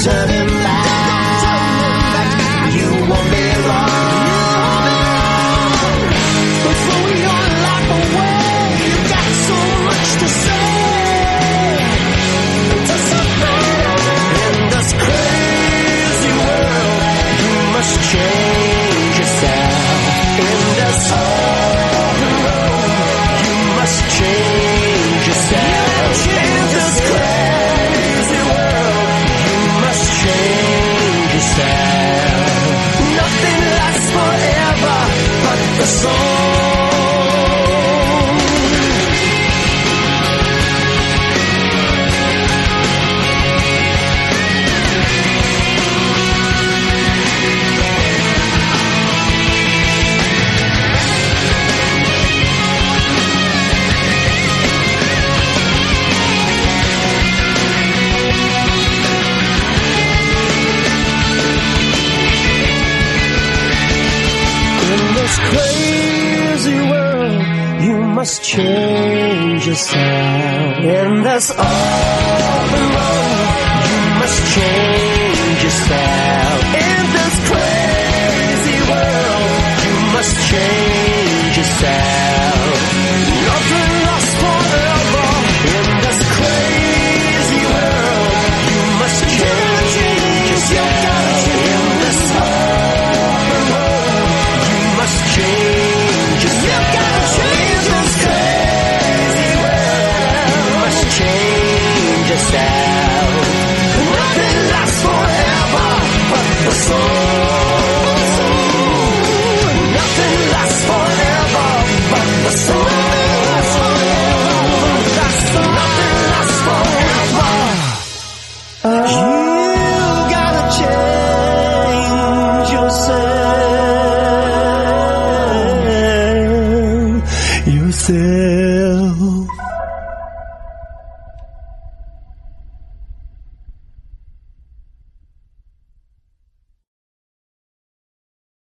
turning back. You won't be long. But throw your life away. You got so much to say. Just a matter. In this crazy world, you must change yourself. In this open road, you must change yourself. In this crazy world, you must change yourself. Nothing lasts forever but the soul. Crazy world, you must change yourself. In this open road, you must change